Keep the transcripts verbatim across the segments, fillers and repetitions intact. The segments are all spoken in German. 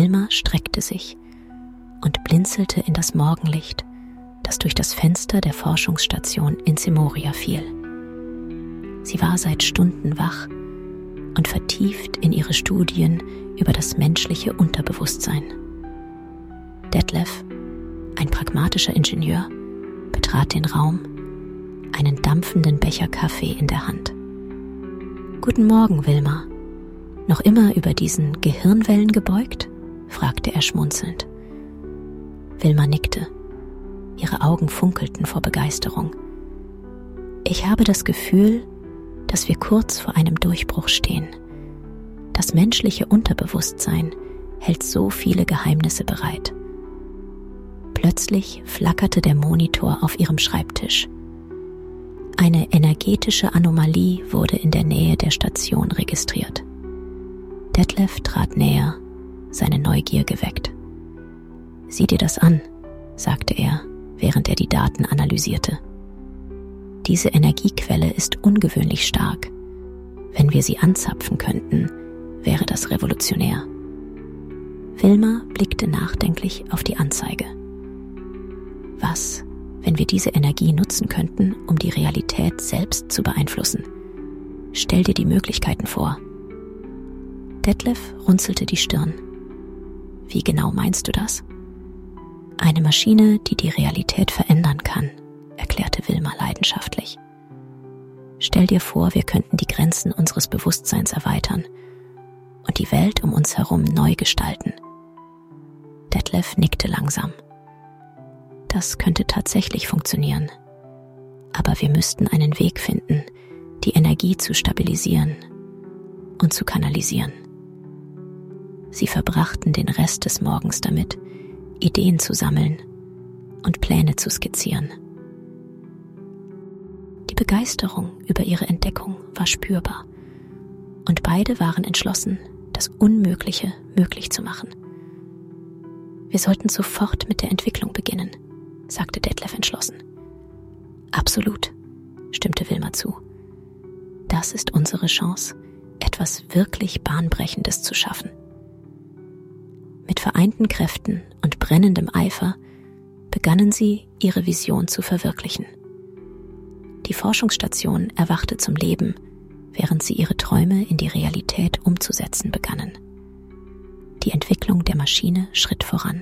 Wilma streckte sich und blinzelte in das Morgenlicht, das durch das Fenster der Forschungsstation in Zemoria fiel. Sie war seit Stunden wach und vertieft in ihre Studien über das menschliche Unterbewusstsein. Detlef, ein pragmatischer Ingenieur, betrat den Raum, einen dampfenden Becher Kaffee in der Hand. »Guten Morgen, Wilma. Noch immer über diesen Gehirnwellen gebeugt?« fragte er schmunzelnd. Wilma nickte. Ihre Augen funkelten vor Begeisterung. »Ich habe das Gefühl, dass wir kurz vor einem Durchbruch stehen. Das menschliche Unterbewusstsein hält so viele Geheimnisse bereit.« Plötzlich flackerte der Monitor auf ihrem Schreibtisch. Eine energetische Anomalie wurde in der Nähe der Station registriert. Detlef trat näher, seine Neugier geweckt. »Sieh dir das an«, sagte er, während er die Daten analysierte. »Diese Energiequelle ist ungewöhnlich stark. Wenn wir sie anzapfen könnten, wäre das revolutionär.« Wilma blickte nachdenklich auf die Anzeige. Was, wenn wir diese Energie nutzen könnten, um die Realität selbst zu beeinflussen? Stell dir die Möglichkeiten vor. Detlef runzelte die Stirn. Wie genau meinst du das? Eine Maschine, die die Realität verändern kann, erklärte Wilma leidenschaftlich. Stell dir vor, wir könnten die Grenzen unseres Bewusstseins erweitern und die Welt um uns herum neu gestalten. Detlef nickte langsam. Das könnte tatsächlich funktionieren. Aber wir müssten einen Weg finden, die Energie zu stabilisieren und zu kanalisieren. Sie verbrachten den Rest des Morgens damit, Ideen zu sammeln und Pläne zu skizzieren. Die Begeisterung über ihre Entdeckung war spürbar und beide waren entschlossen, das Unmögliche möglich zu machen. Wir sollten sofort mit der Entwicklung beginnen, sagte Detlef entschlossen. Absolut, stimmte Wilma zu. Das ist unsere Chance, etwas wirklich Bahnbrechendes zu schaffen. Mit vereinten Kräften und brennendem Eifer begannen sie, ihre Vision zu verwirklichen. Die Forschungsstation erwachte zum Leben, während sie ihre Träume in die Realität umzusetzen begannen. Die Entwicklung der Maschine schritt voran.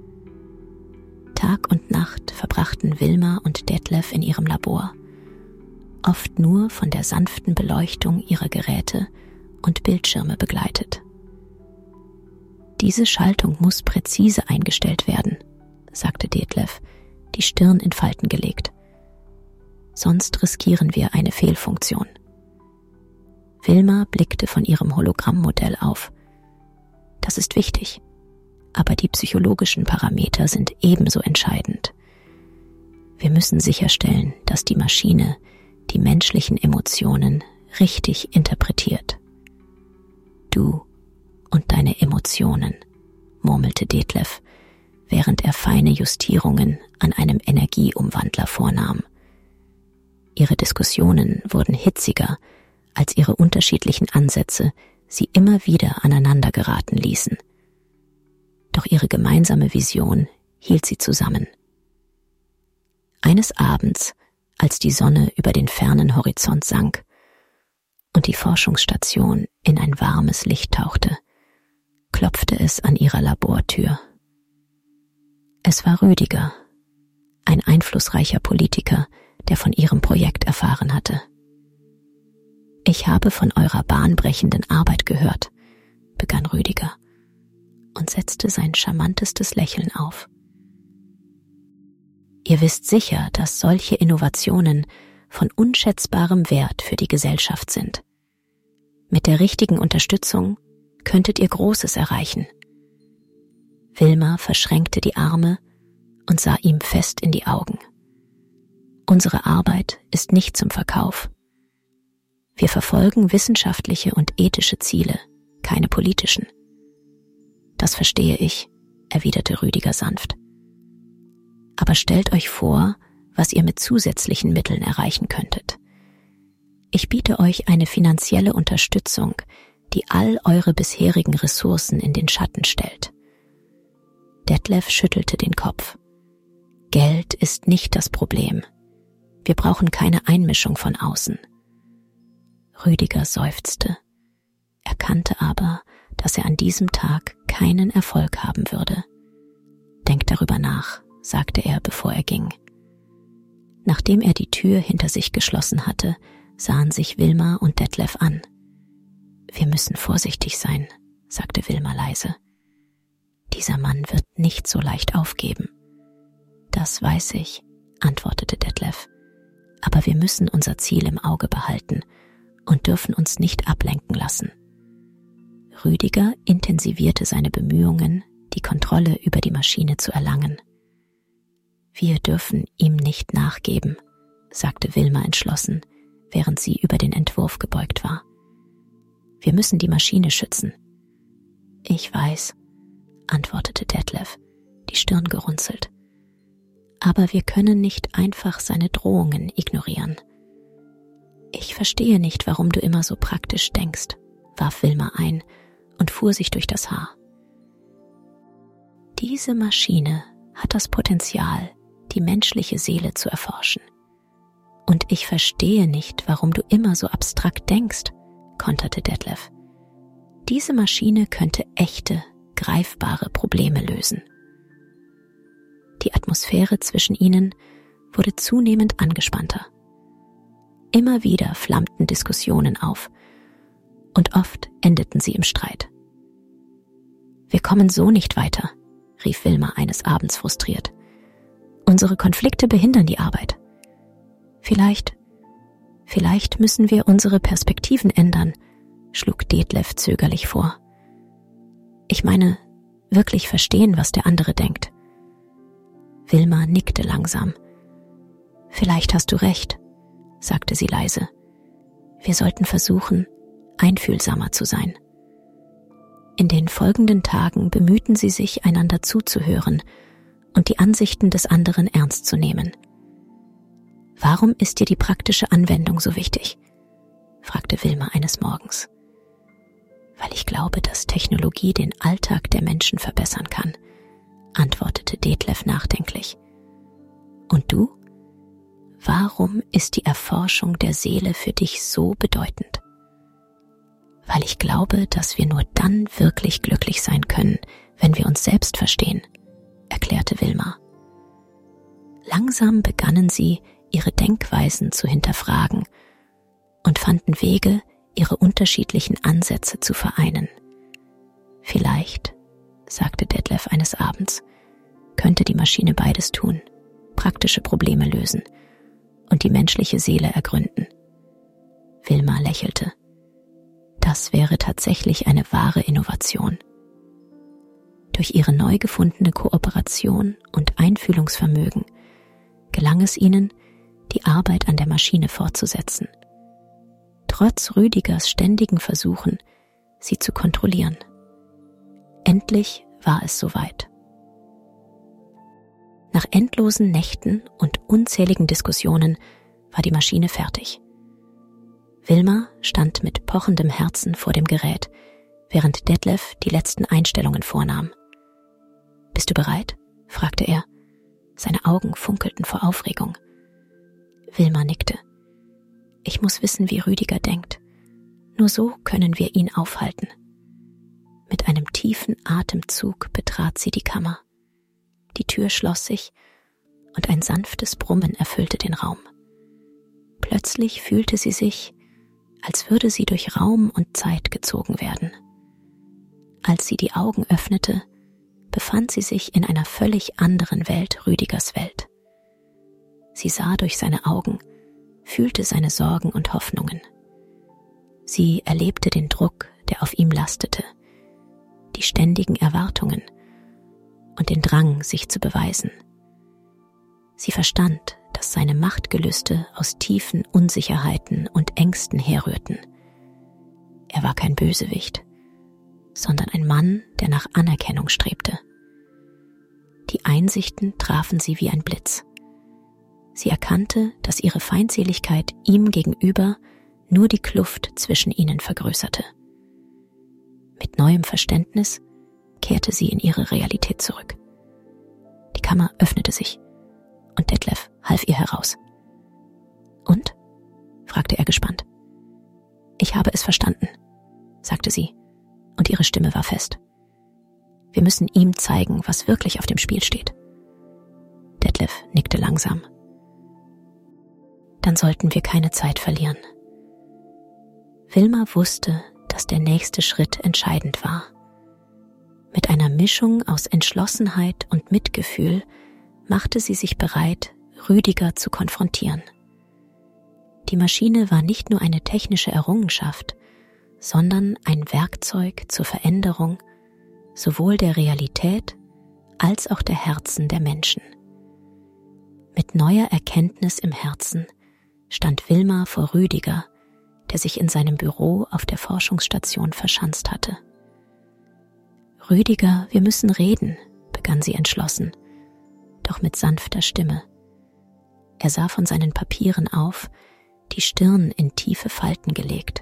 Tag und Nacht verbrachten Wilma und Detlef in ihrem Labor, oft nur von der sanften Beleuchtung ihrer Geräte und Bildschirme begleitet. Diese Schaltung muss präzise eingestellt werden, sagte Detlef, die Stirn in Falten gelegt. Sonst riskieren wir eine Fehlfunktion. Wilma blickte von ihrem Hologrammmodell auf. Das ist wichtig, aber die psychologischen Parameter sind ebenso entscheidend. Wir müssen sicherstellen, dass die Maschine die menschlichen Emotionen richtig interpretiert. Du und deine Emotionen, murmelte Detlef, während er feine Justierungen an einem Energieumwandler vornahm. Ihre Diskussionen wurden hitziger, als ihre unterschiedlichen Ansätze sie immer wieder aneinander geraten ließen. Doch ihre gemeinsame Vision hielt sie zusammen. Eines Abends, als die Sonne über den fernen Horizont sank und die Forschungsstation in ein warmes Licht tauchte, klopfte es an ihrer Labortür. Es war Rüdiger, ein einflussreicher Politiker, der von ihrem Projekt erfahren hatte. »Ich habe von eurer bahnbrechenden Arbeit gehört«, begann Rüdiger und setzte sein charmantestes Lächeln auf. »Ihr wisst sicher, dass solche Innovationen von unschätzbarem Wert für die Gesellschaft sind. Mit der richtigen Unterstützung könntet ihr Großes erreichen.« Wilma verschränkte die Arme und sah ihm fest in die Augen. »Unsere Arbeit ist nicht zum Verkauf. Wir verfolgen wissenschaftliche und ethische Ziele, keine politischen.« »Das verstehe ich«, erwiderte Rüdiger sanft. »Aber stellt euch vor, was ihr mit zusätzlichen Mitteln erreichen könntet. Ich biete euch eine finanzielle Unterstützung, die all eure bisherigen Ressourcen in den Schatten stellt. Detlef schüttelte den Kopf. Geld ist nicht das Problem. Wir brauchen keine Einmischung von außen. Rüdiger seufzte. Er kannte aber, dass er an diesem Tag keinen Erfolg haben würde. Denk darüber nach, sagte er, bevor er ging. Nachdem er die Tür hinter sich geschlossen hatte, sahen sich Wilma und Detlef an. Wir müssen vorsichtig sein, sagte Wilma leise. Dieser Mann wird nicht so leicht aufgeben. Das weiß ich, antwortete Detlef. Aber wir müssen unser Ziel im Auge behalten und dürfen uns nicht ablenken lassen. Rüdiger intensivierte seine Bemühungen, die Kontrolle über die Maschine zu erlangen. Wir dürfen ihm nicht nachgeben, sagte Wilma entschlossen, während sie über den Entwurf gebeugt war. Wir müssen die Maschine schützen. Ich weiß, antwortete Detlef, die Stirn gerunzelt. Aber wir können nicht einfach seine Drohungen ignorieren. Ich verstehe nicht, warum du immer so praktisch denkst, warf Wilma ein und fuhr sich durch das Haar. Diese Maschine hat das Potenzial, die menschliche Seele zu erforschen. Und ich verstehe nicht, warum du immer so abstrakt denkst, konterte Detlef. Diese Maschine könnte echte, greifbare Probleme lösen. Die Atmosphäre zwischen ihnen wurde zunehmend angespannter. Immer wieder flammten Diskussionen auf und oft endeten sie im Streit. Wir kommen so nicht weiter, rief Wilma eines Abends frustriert. Unsere Konflikte behindern die Arbeit. Vielleicht, vielleicht müssen wir unsere Perspektiven ändern, schlug Detlef zögerlich vor. Ich meine, wirklich verstehen, was der andere denkt. Wilma nickte langsam. Vielleicht hast du recht, sagte sie leise. Wir sollten versuchen, einfühlsamer zu sein. In den folgenden Tagen bemühten sie sich, einander zuzuhören und die Ansichten des anderen ernst zu nehmen. Warum ist dir die praktische Anwendung so wichtig? Fragte Wilma eines Morgens. Weil ich glaube, dass Technologie den Alltag der Menschen verbessern kann, antwortete Detlef nachdenklich. Und du? Warum ist die Erforschung der Seele für dich so bedeutend? Weil ich glaube, dass wir nur dann wirklich glücklich sein können, wenn wir uns selbst verstehen, erklärte Wilma. Langsam begannen sie, ihre Denkweisen zu hinterfragen und fanden Wege, ihre unterschiedlichen Ansätze zu vereinen. Vielleicht, sagte Detlef eines Abends, könnte die Maschine beides tun, praktische Probleme lösen und die menschliche Seele ergründen. Wilma lächelte. Das wäre tatsächlich eine wahre Innovation. Durch ihre neu gefundene Kooperation und Einfühlungsvermögen gelang es ihnen, die Arbeit an der Maschine fortzusetzen. Trotz Rüdigers ständigen Versuchen, sie zu kontrollieren. Endlich war es soweit. Nach endlosen Nächten und unzähligen Diskussionen war die Maschine fertig. Wilma stand mit pochendem Herzen vor dem Gerät, während Detlef die letzten Einstellungen vornahm. »Bist du bereit?« fragte er. Seine Augen funkelten vor Aufregung. Wilma nickte. »Ich muss wissen, wie Rüdiger denkt. Nur so können wir ihn aufhalten.« Mit einem tiefen Atemzug betrat sie die Kammer. Die Tür schloss sich und ein sanftes Brummen erfüllte den Raum. Plötzlich fühlte sie sich, als würde sie durch Raum und Zeit gezogen werden. Als sie die Augen öffnete, befand sie sich in einer völlig anderen Welt, Rüdigers Welt. Sie sah durch seine Augen, fühlte seine Sorgen und Hoffnungen. Sie erlebte den Druck, der auf ihm lastete, die ständigen Erwartungen und den Drang, sich zu beweisen. Sie verstand, dass seine Machtgelüste aus tiefen Unsicherheiten und Ängsten herrührten. Er war kein Bösewicht, sondern ein Mann, der nach Anerkennung strebte. Die Einsichten trafen sie wie ein Blitz. Sie erkannte, dass ihre Feindseligkeit ihm gegenüber nur die Kluft zwischen ihnen vergrößerte. Mit neuem Verständnis kehrte sie in ihre Realität zurück. Kammer öffnete sich und Detlef half ihr heraus. »Und?« fragte er gespannt. »Ich habe es verstanden«, sagte sie, und ihre Stimme war fest. »Wir müssen ihm zeigen, was wirklich auf dem Spiel steht.« Detlef nickte langsam. »Dann sollten wir keine Zeit verlieren.« Wilma wusste, dass der nächste Schritt entscheidend war. Mit einer Mischung aus Entschlossenheit und Mitgefühl machte sie sich bereit, Rüdiger zu konfrontieren. Die Maschine war nicht nur eine technische Errungenschaft, sondern ein Werkzeug zur Veränderung sowohl der Realität als auch der Herzen der Menschen. Mit neuer Erkenntnis im Herzen stand Wilma vor Rüdiger, der sich in seinem Büro auf der Forschungsstation verschanzt hatte. »Rüdiger, wir müssen reden«, begann sie entschlossen, doch mit sanfter Stimme. Er sah von seinen Papieren auf, die Stirn in tiefe Falten gelegt.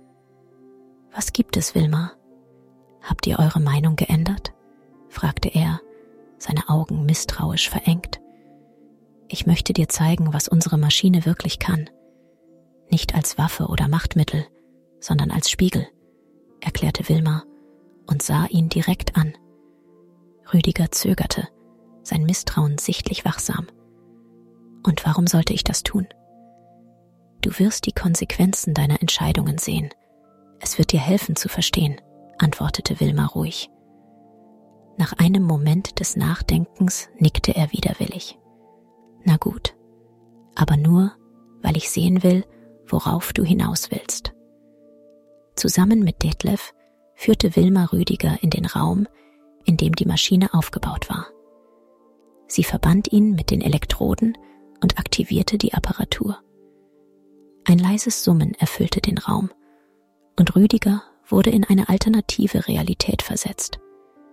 »Was gibt es, Wilma? Habt ihr eure Meinung geändert?« fragte er, seine Augen misstrauisch verengt. »Ich möchte dir zeigen, was unsere Maschine wirklich kann. Nicht als Waffe oder Machtmittel, sondern als Spiegel«, erklärte Wilma und sah ihn direkt an. Rüdiger zögerte, sein Misstrauen sichtlich wachsam. »Und warum sollte ich das tun?« »Du wirst die Konsequenzen deiner Entscheidungen sehen. Es wird dir helfen zu verstehen«, antwortete Wilma ruhig. Nach einem Moment des Nachdenkens nickte er widerwillig. »Na gut, aber nur, weil ich sehen will, worauf du hinaus willst.« Zusammen mit Detlef führte Wilma Rüdiger in den Raum, in dem die Maschine aufgebaut war. Sie verband ihn mit den Elektroden und aktivierte die Apparatur. Ein leises Summen erfüllte den Raum, und Rüdiger wurde in eine alternative Realität versetzt.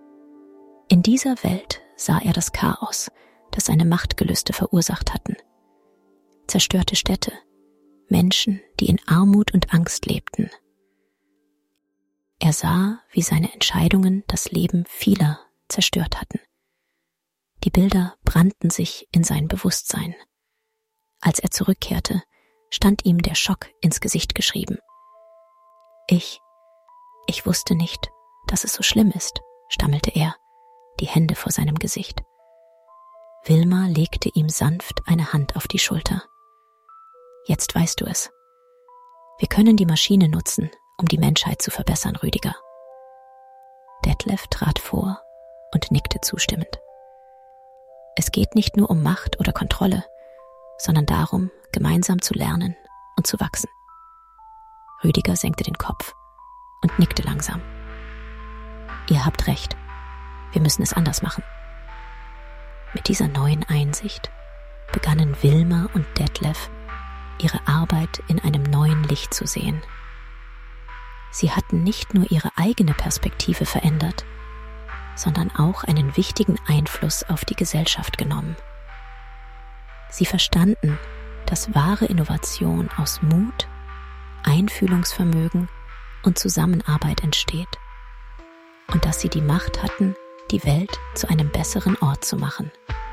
In dieser Welt sah er das Chaos, das seine Machtgelüste verursacht hatten. Zerstörte Städte, Menschen, die in Armut und Angst lebten. Er sah, wie seine Entscheidungen das Leben vieler zerstört hatten. Die Bilder brannten sich in sein Bewusstsein. Als er zurückkehrte, stand ihm der Schock ins Gesicht geschrieben. Ich, ich wusste nicht, dass es so schlimm ist, stammelte er, die Hände vor seinem Gesicht. Wilma legte ihm sanft eine Hand auf die Schulter. Jetzt weißt du es. Wir können die Maschine nutzen, um die Menschheit zu verbessern, Rüdiger. Detlef trat vor und nickte zustimmend. Es geht nicht nur um Macht oder Kontrolle, sondern darum, gemeinsam zu lernen und zu wachsen. Rüdiger senkte den Kopf und nickte langsam. Ihr habt recht. Wir müssen es anders machen. Mit dieser neuen Einsicht begannen Wilma und Detlef, ihre Arbeit in einem neuen Licht zu sehen. Sie hatten nicht nur ihre eigene Perspektive verändert, sondern auch einen wichtigen Einfluss auf die Gesellschaft genommen. Sie verstanden, dass wahre Innovation aus Mut, Einfühlungsvermögen und Zusammenarbeit entsteht und dass sie die Macht hatten, die Welt zu einem besseren Ort zu machen.